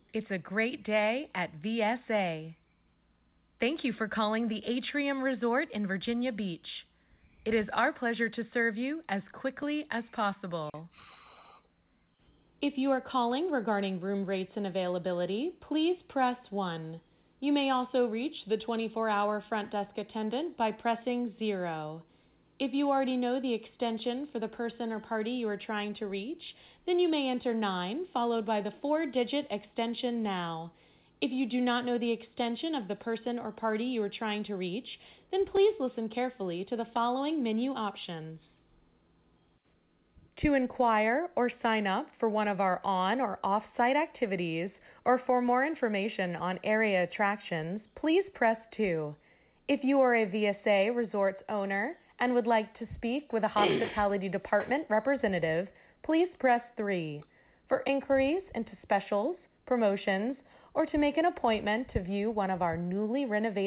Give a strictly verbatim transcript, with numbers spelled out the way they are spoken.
It's a great day at V S A. Thank you for calling the Atrium Resort in Virginia Beach. It is our pleasure to serve you as quickly as possible. If you are calling regarding room rates and availability, please press one. You may also reach the twenty-four hour front desk attendant by pressing zero. If you already know the extension for the person or party you are trying to reach, then you may enter nine followed by the four-digit extension now. If you do not know the extension of the person or party you are trying to reach, then please listen carefully to the following menu options. To inquire or sign up for one of our on- or off-site activities, or for more information on area attractions, please press two. If you are a V S A Resorts owner and would like to speak with a hospitality department representative, please press three. For inquiries into specials, promotions, or to make an appointment to view one of our newly renovated